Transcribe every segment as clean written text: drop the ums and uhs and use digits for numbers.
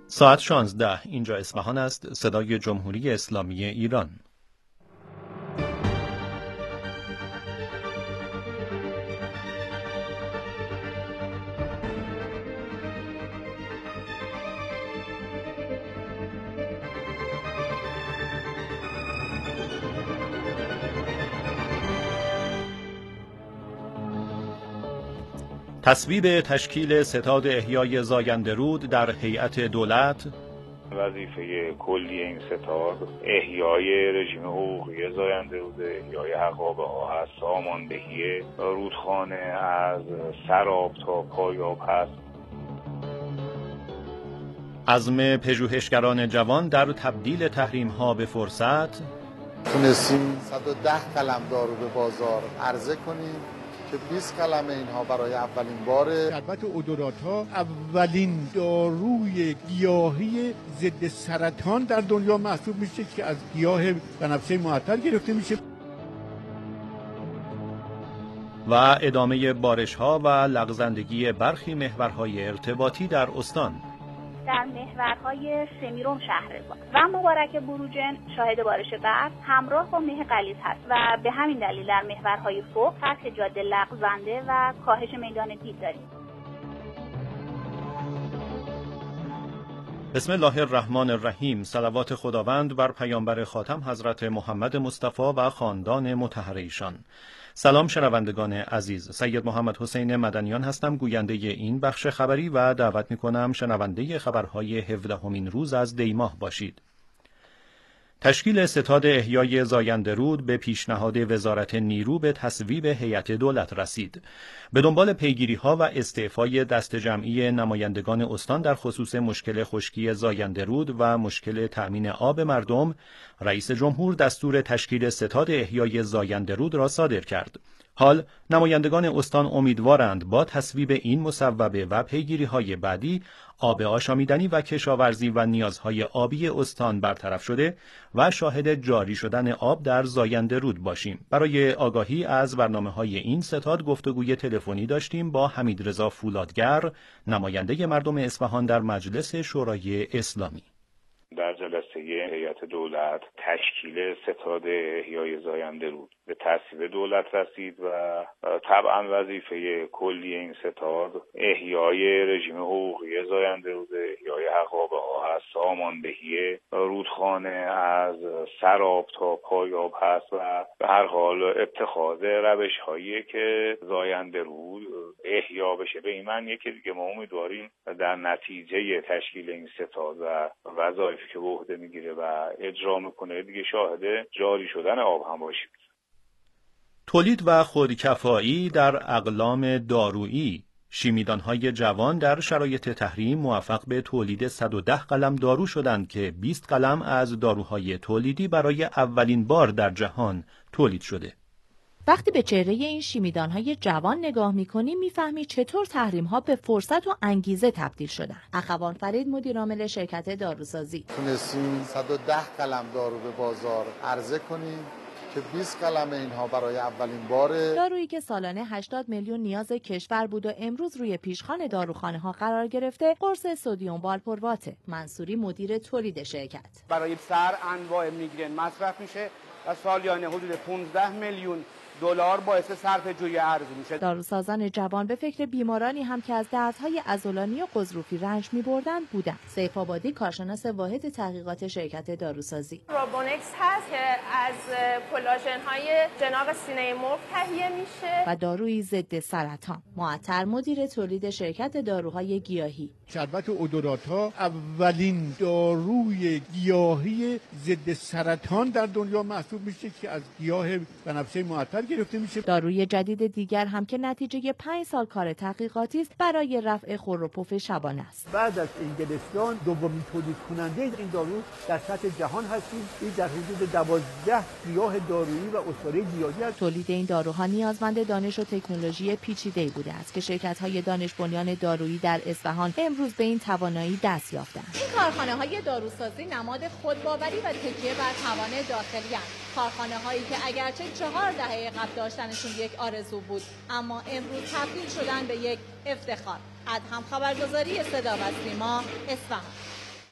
ساعت 16 اینجا اصفهان است. صدای جمهوری اسلامی ایران. تصویب تشکیل ستاد احیای زاینده‌رود در هیئت دولت. وظیفه کلی این ستاد احیای رژیم حقوقی زاینده‌رود، احیای حقابه‌ها هست، ساماندهی رودخانه از سراب تا پایاب هست. عزم پژوهشگران جوان در تبدیل تحریم‌ها به فرصت. تونستیم 110 قلمدار رو به بازار عرضه کنیم که 20 قلم اینها برای اولین بار. شربت اودورات‌ها اولین داروی گیاهی ضد سرطان در دنیا محسوب میشه که از گیاه بنفشه معطر گرفته میشه. و ادامه بارش‌ها و لغزندگی برخی محورهای ارتباطی در استان. در محورهای سمیرم شهرزاد و مبارک بروجن شاهد بارش برف همراه با مه غلیظ هست و به همین دلیل در محورهای فوق فتح جاده لغزنده و کاهش میدان دید داریم. بسم الله الرحمن الرحیم. صلوات خداوند بر پیامبر خاتم حضرت محمد مصطفی و خاندان مطهر ایشان. سلام شنوندگان عزیز، سید محمد حسین مدنیان هستم، گوینده این بخش خبری و دعوت می‌کنم شنونده خبرهای 17مین روز از دی‌ماه باشید. تشکیل ستاد احیای زاینده‌رود به پیشنهاد وزارت نیرو به تصویب هیئت دولت رسید. به دنبال پیگیری‌ها و استعفای دست جمعی نمایندگان استان در خصوص مشکل خشکی زاینده‌رود و مشکل تأمین آب مردم، رئیس جمهور دستور تشکیل ستاد احیای زاینده‌رود را صادر کرد. حال نمایندگان استان امیدوارند با تصویب این مصوبه و پیگیری‌های بعدی آب آشامیدنی و کشاورزی و نیازهای آبی استان برطرف شده و شاهد جاری شدن آب در زاینده‌رود باشیم. برای آگاهی از برنامه‌های این ستاد گفتگوی تلفنی داشتیم با حمیدرضا فولادگر، نماینده مردم اصفهان در مجلس شورای اسلامی. در جلسه هیئت دولت تشکیل ستاد احیای زاینده‌رود به تصویب دولت رسید و طبعا وظیفه کلی این ستاد احیای رژیم حقوقی زاینده‌رود، احیای حقابه‌ها هست، ساماندهی رودخانه از سراب تا پایاب هست و به هر حال اتخاذ روش‌هایی که زاینده‌رود احیا بشه. به این معنیه که دیگه ما امیدواریم در نتیجه تشکیل این ستاد و وظایفی که به عهده میگیره و اجرا میکنه دیگه شاهد جاری شدن آب هم باشیم. تولید و خودکفایی در اقلام دارویی. شیمیدان‌های جوان در شرایط تحریم موفق به تولید 110 قلم دارو شدند که 20 قلم از داروهای تولیدی برای اولین بار در جهان تولید شده. وقتی به چهره این شیمیدان‌های جوان نگاه می‌کنیم می‌فهمی چطور تحریم‌ها به فرصت و انگیزه تبدیل شدن. اخوان فرید مدیرعامل شرکت داروسازی: تونستیم 110 قلم دارو به بازار عرضه کنیم که 20 قلم اینها برای اولین بار. دارویی که سالانه 80 میلیون نیاز کشور بود و امروز روی پیشخوان داروخانه‌ها قرار گرفته، قرص سدیم والپروات. منصوری مدیر تولید شرکت: برای سر انواع میگرن مصرف میشه و سالیانه حدود 15 میلیون دلار باعث صرفه‌جویی ارز میشه. داروسازان جوان به فکر بیمارانی هم که از دردهای عضلانی و غضروفی رنج می‌بردند بودند. سیف آبادی کارشناس واحد تحقیقات شرکت داروسازی: روبونکس هست که از کلاژن‌های جناق سینه مرغ تهیه میشه و دارویی ضد سرطان. معطر مدیر تولید شرکت داروهای گیاهی: شربت اودورات‌ها اولین داروی گیاهی ضد سرطان در دنیا محسوب میشه که از گیاه بنفشه معطر گرفته میشه. داروی جدید دیگر هم که نتیجه 5 سال کار تحقیقاتی است برای رفع خور و پف شبانه است. بعد از انگلستان دومین تولید کننده این دارو در سطح جهان هستیم. این در حدود 12 گیاه دارویی و استواره گیاهی است. تولید این داروها نیازمند دانش و تکنولوژی پیچیده‌ای بوده است که شرکت‌های دانش بنیان دارویی در اصفهان امروز به این توانایی دست یافتند. این کارخانه‌های داروسازی نماد خودباوری و تکیه بر توان داخلی‌اند. کارخانه‌هایی که اگرچه 4 دهه قبل داشتنشون یک آرزو بود، اما امروز تبدیل شدن به یک افتخار. ادهم خبرگزاری صدا و سیما، اصفهان.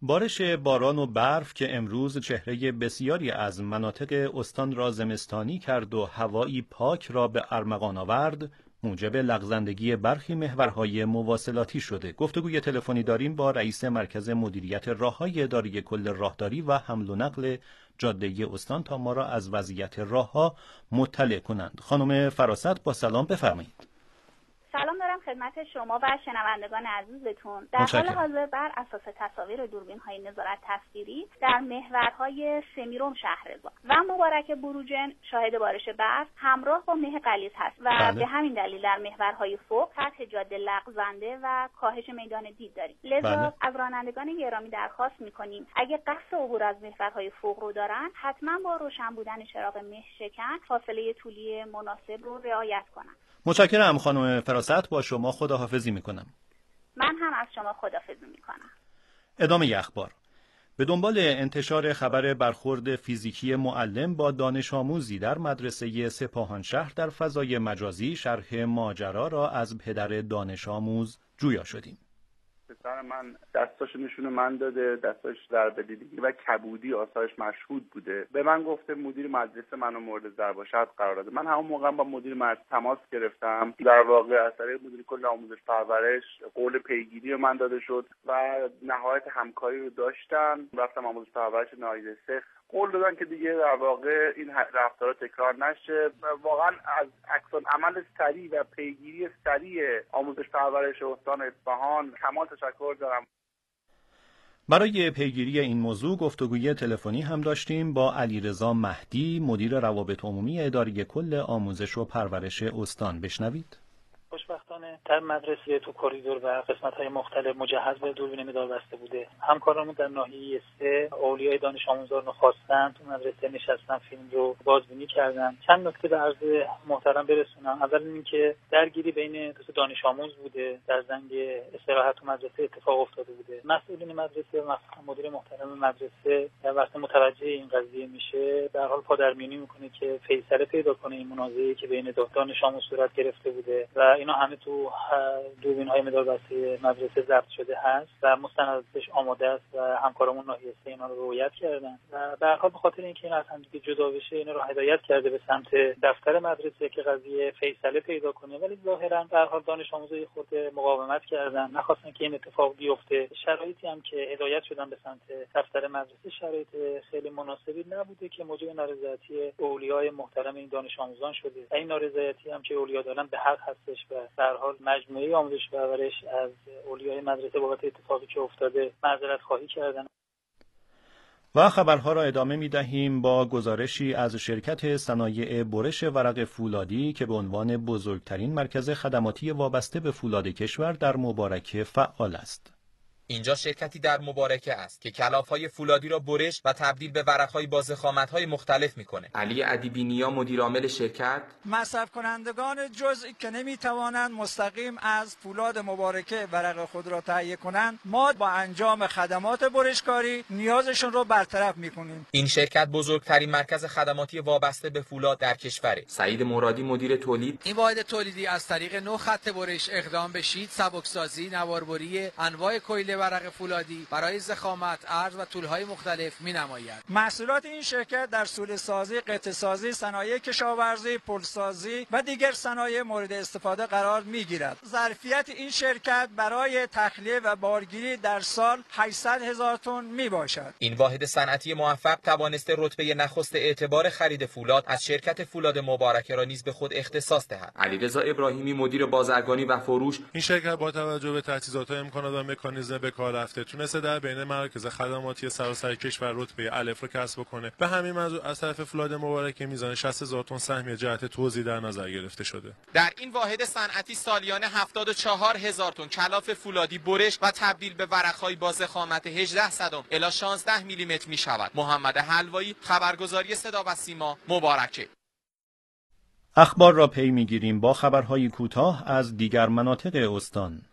بارش باران و برف که امروز چهره بسیاری از مناطق استان را زمستانی کرد و هوایی پاک را به ارمغان آورد، موجب لغزندگی برخی محورهای مواصلاتی شده. گفتگوی تلفنی داریم با رئیس مرکز مدیریت راههای اداره کل راهداری و حمل و نقل جاده استان تا ما را از وضعیت راهها مطلع کنند. خانم فراست، با سلام، بفرمایید. سلام دارم خدمت شما و شنوندگان عزیزتون. در حال حاضر بر اساس تصاویر دوربین‌های نظارت تصویری در محورهای سمیرم شهرزاد و مبارک بروجن شاهد بارش برف همراه با مه غلیظ هست و به همین دلیل در محورهای فوق سطح جاده لغزنده و کاهش میدان دید داریم. لذا از رانندگان گرامی درخواست می‌کنیم اگه قصد عبور از محورهای فوق رو دارن، حتما با روشن بودن چراغ مه شکن فاصله طولی مناسب رو رعایت کنن. متشکرم خانم فراست، با شما خداحافظی میکنم. من هم از شما خداحافظی میکنم. ادامه اخبار. به دنبال انتشار خبر برخورد فیزیکی معلم با دانش آموزی در مدرسه سپاهانشهر در فضای مجازی، شرح ماجرا را از پدر دانش آموز جویا شدیم. پسر من دستاشو نشون من داده، دستاش ضربه دیدگی و کبودی آثارش مشهود بوده. به من گفته مدیر مدرسه منو مورد ضرب و شتم قرار داده. من همون موقع با مدیر مدرسه تماس گرفتم. در واقع از طریق مدیر کل آموزش پرورش قول پیگیری من داده شد و نهایت همکاری رو داشتن. رفتم آموزش پرورش ناحیه 3 قول دادن که دیگه در واقع این رفتارا تکرار نشه. واقعا از عکس‌العمل سریع و پیگیری سریع آموزش پرورش استان اصفهان کمال تشکر دارم. برای پیگیری این موضوع گفتگوی تلفنی هم داشتیم با علیرضا مهدی، مدیر روابط عمومی اداره کل آموزش و پرورش استان. بشنوید. خوشبختانه در مدرسه تو کریدور و قسمت‌های مختلف مجهز به دوربین مدار بسته بوده. همکارانمون در ناحیه 3 اولیای دانش آموزان رو خواستن تو مدرسه نشستن، فیلم رو بازبینی کردن. چند نکته به عرض محترم برسونم. اول اینکه درگیری بین دو دانش آموز بوده، در زنگ استراحت تو مدرسه اتفاق افتاده بوده. مسئولین مدرسه و مدیر محترم مدرسه وقتی متوجه این قضیه میشه، به هر حال پادرمیونی میکنه که فیصله پیدا کنه این منازعه‌ای که بین دو دانش آموز صورت گرفته بوده و اینا همه تو دوربین‌های مداربسته مدرسه ضبط شده هست و مستنداتش آماده است و همکارامون ناحیه 3 اینا رو رعایت کردن و به هر حال به خاطر اینکه این از هم دیگه جدا بشه اینا رو هدایت کرده به سمت دفتر مدرسه که قضیه فیصله پیدا کنه، ولی ظاهرا به هر حال دانش آموزای خود مقاومت کردن، نخواستن که این اتفاق بیفته. شرایطی هم که هدایت شدن به سمت دفتر مدرسه شرایط خیلی مناسبی نبوده که موجب نارضایتی اولیای محترم این دانش آموزان شده و این نارضایتی هم که اولیا دارن به حق هستش و به هر حال مجموعه آموزش و پرورش از اولیای مدرسه بابت اتفاقی که افتاده معذرت خواهی کردن. و خبرها را ادامه می دهیم با گزارشی از شرکت صنایع برش ورق فولادی که به عنوان بزرگترین مرکز خدماتی وابسته به فولاد کشور در مبارکه فعال است. اینجا شرکتی در مبارکه است که کلاف‌های فولادی را برش و تبدیل به ورق‌های با ضخامت‌های مختلف می‌کنه. علی ادیبی‌نیا مدیر عامل شرکت: مصرف کنندگان جزئی که نمی‌توانند مستقیم از فولاد مبارکه ورق خود را تهیه کنند، ما با انجام خدمات برشکاری نیازشون رو برطرف می‌کنیم. این شرکت بزرگترین مرکز خدماتی وابسته به فولاد در کشوره. سعید مرادی مدیر تولید: این واحد تولیدی از طریق 9 خط برش اقدام به شیت، سبکسازی، نواربری انواع کویل ورق فولادی برای ضخامت، عرض و طول‌های مختلف می‌نماید. محصولات این شرکت در سوله‌سازی، قطعه‌سازی، صنایع کشاورزی، پلسازی و دیگر صنایع مورد استفاده قرار می‌گیرد. ظرفیت این شرکت برای تخلیه و بارگیری در سال 800,000 تن میباشد. این واحد صنعتی موفق توانسته رتبه نخست اعتبار خرید فولاد از شرکت فولاد مبارکه را نیز به خود اختصاص دهد. علیرضا ابراهیمی مدیر بازرگانی و فروش: این شرکت با توجه به تجهیزات و امکانات و مکانیزم به کار رفته تونسته در بین مراکز خدماتی سراسر کشور رتبه الف رو کسب کنه. به همین منظور از طرف فولاد مبارکه میزان 60,000 تن سهمیه جهت توزیع در نظر گرفته شده. در این واحد صنعتی سالیانه 74,000 تن کلاف فولادی برش و تبدیل به ورق‌های با ضخامت 18 صدم الی 16 میلیمتر میشود. محمد حلوایی، خبرگزاری صدا و سیما، مبارکه. اخبار را پی میگیریم با خبرهای کوتاه از دیگر مناطق استان.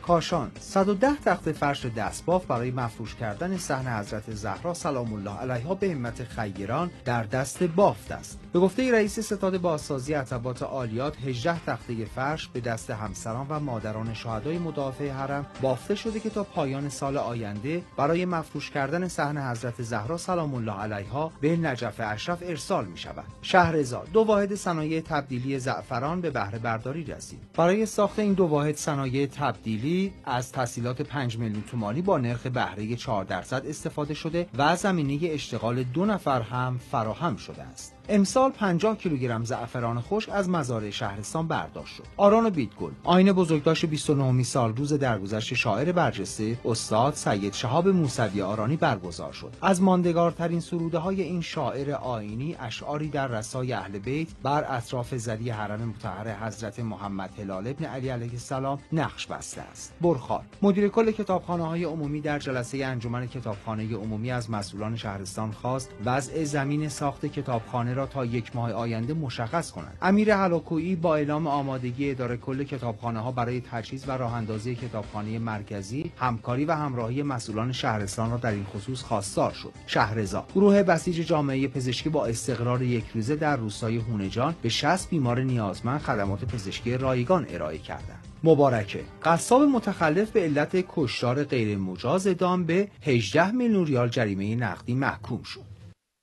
کاشان 110 تخت فرش دستباف برای مفروش کردن صحن حضرت زهرا سلام الله علیها به همت خیران در دست بافت است. به گفته رئیس ستاد بازسازی عتبات عالیات 18 تخته فرش به دست همسران و مادران شهدای مدافع حرم بافته شده که تا پایان سال آینده برای مفروش کردن صحن حضرت زهرا سلام الله علیها به نجف اشرف ارسال می شود. شهرضا 2 واحد صنایع تبدیلی زعفران به بهره برداری رسید. برای ساخت این 2 واحد صنایع تبدیلی از تسهیلات 5 میلیون تومانی با نرخ بهره 4% استفاده شده و زمینه اشتغال 2 نفر هم فراهم شده است. امسال 50 کیلوگرم زعفران خشک از مزارع شهرستان برداشت شد. آران بیتگل آیین بزرگداشت 29 سال روز درگذشت شاعر برجسته استاد سید شهاب موسوی آرانی برگزار شد. از ماندگارترین سروده های این شاعر آیینی اشعاری در رسای اهل بیت بر اطراف زری حرم مطهر حضرت محمد هلال ابن علی علیه السلام نقش بسته است. برخار مدیر کل کتابخانه‌های عمومی در جلسه انجمن کتابخانه عمومی از مسئولان شهرستان خواست وضع زمین ساخت کتابخانه را تا 1 ماه آینده مشخص کنند. امیر هلاکویی با اعلام آمادگی اداره کل کتابخانه‌ها برای تجهیز و راه‌اندازی کتابخانه مرکزی، همکاری و همراهی مسئولان شهرستان را در این خصوص خواستار شد. شهرضا گروه بسیج جامعه پزشکی با استقرار 1 روزه در روستای هونجان به 60 بیمار نیازمند خدمات پزشکی رایگان ارائه کردند. مبارکه قصاب متخلف به علت کشتار غیر مجاز اعدام به 18 میلیون ریال جریمه نقدی محکوم شد.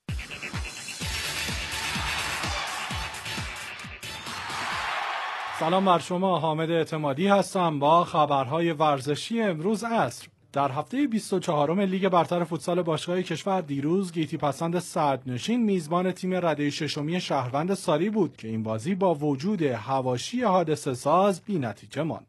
سلام بر شما، حامد اعتمادی هستم با خبرهای ورزشی امروز عصر. در هفته 24م لیگ برتر فوتسال باشگاه کشور دیروز گیتی پسند صدرنشین میزبان تیم رده ششمی شهروند ساری بود که این بازی با وجود حواشی حادثه ساز بی‌نتیجه ماند.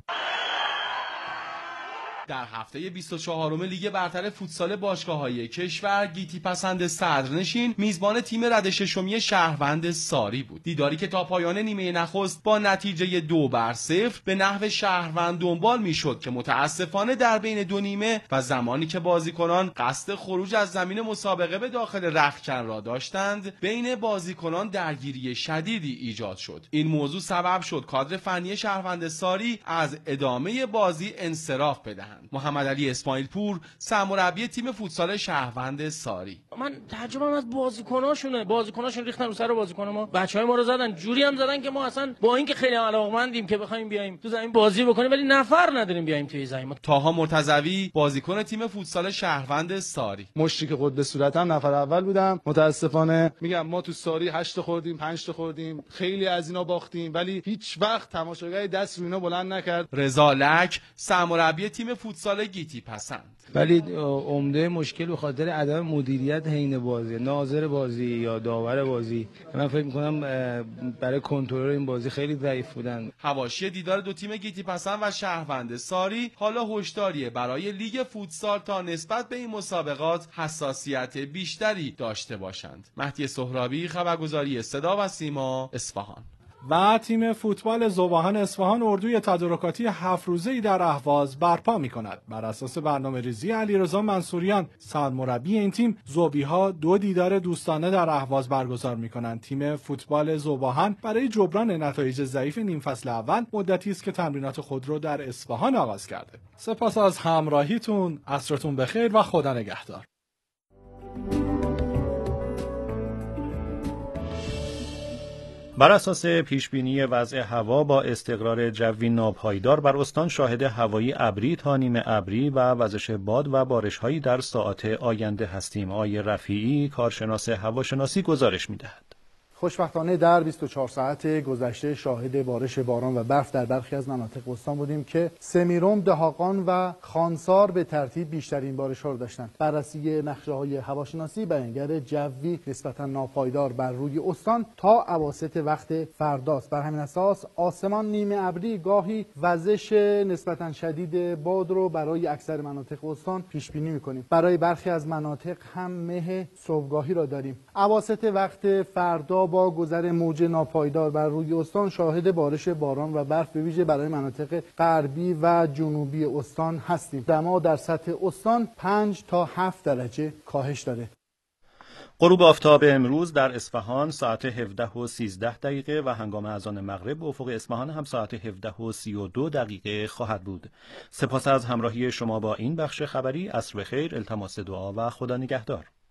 در هفته 24م لیگ برتر فوتسال باشگاه‌های کشور گیتی پسند صدرنشین میزبان تیم رده ششمی شهروند ساری بود. دیداری که تا پایان نیمه نخست با نتیجه 2-0 به نحو شهروند دنبال میشد که متاسفانه در بین 2 نیمه و زمانی که بازیکنان قصد خروج از زمین مسابقه به داخل رختکن را داشتند، بین بازیکنان درگیری شدیدی ایجاد شد. این موضوع سبب شد کادر فنی شهروند ساری از ادامه بازی انصراف بدهد. محمد علی اسماعیل پور سرمربی تیم فوتسال شهروند ساری: من تعجبم از بازیکناشون ریختن رو سر بازیکن ما. بچهای ما رو زدن، جوری هم زدن که ما اصلا با اینکه خیلی علاقه‌مندیم که بخوایم بیایم تو زمین بازی بکنیم ولی نفر نداریم بیایم توی زمین. طاها مرتضوی بازیکن تیم فوتسال شهروند ساری: مشرک خود به صورتم نفر اول بودم. متاسفانه میگم ما تو ساری 8 تا خوردیم، 5 تا خوردیم، خیلی از اینا باختیم ولی هیچ وقت تماشاگر دست رو اینا بلند نکرد. رضا لک سرمربی تیم فوتسال گیتی پسند: ولی عمده مشکل به خاطر عدم مدیریت حین بازی، ناظر بازی یا داور بازی. من فکر می‌کنم برای کنترل این بازی خیلی ضعیف بودن. حواشی دیدار 2 تیم گیتی پسند و شهروند ساری حالا هشداریه برای لیگ فوتسال تا نسبت به این مسابقات حساسیت بیشتری داشته باشند. مهدی سهرابی، خبرگزاری صدا و سیما، اصفهان. و تیم فوتبال ذوباهن اصفهان اردوی تدارکاتی 7 روزه‌ای در اهواز برپا می‌کند. بر اساس برنامه‌ریزی علیرضا منصوریان سرمربی این تیم، ذوبی‌ها 2 دیدار دوستانه در اهواز برگزار می‌کنند. تیم فوتبال ذوباهن برای جبران نتایج ضعیف نیم فصل اول مدتی است که تمرینات خود را در اصفهان آغاز کرده. سپاس از همراهیتون، عصرتون بخیر و خدا نگهدار. بر اساس پیشبینی وضع هوا با استقرار جوی ناپایدار بر استان شاهد هوایی ابری تا نیمه ابری و وزش باد و بارش‌هایی در ساعات آینده هستیم. آقای رفیعی کارشناس هواشناسی گزارش می‌دهد. خوشبختانه در 24 ساعت گذشته شاهد بارش باران و برف در برخی از مناطق استان بودیم که سمیرم، دهاقان و خانسار به ترتیب بیشترین بارش‌ها رو داشتند. بررسی نقشه‌های هواشناسی بیانگر جوی نسبتاً ناپایدار بر روی استان تا اواسط وقت فرداست. بر همین اساس آسمان نیمه ابری گاهی وزش نسبتاً شدید باد رو برای اکثر مناطق استان پیش بینی می‌کنیم. برای برخی از مناطق هم مه صبحگاهی را داریم. اواسط وقت فردا با گذر موج ناپایدار بر روی استان شاهد بارش باران و برف به ویژه برای مناطق غربی و جنوبی استان هستیم. دما در سطح استان 5 تا 7 درجه کاهش داره. غروب آفتاب امروز در اصفهان ساعت 17:13 و هنگام اذان مغرب به افق اصفهان هم ساعت 17:32 خواهد بود. سپاس از همراهی شما با این بخش خبری. عصر بخیر، التماس دعا و خدا نگهدار.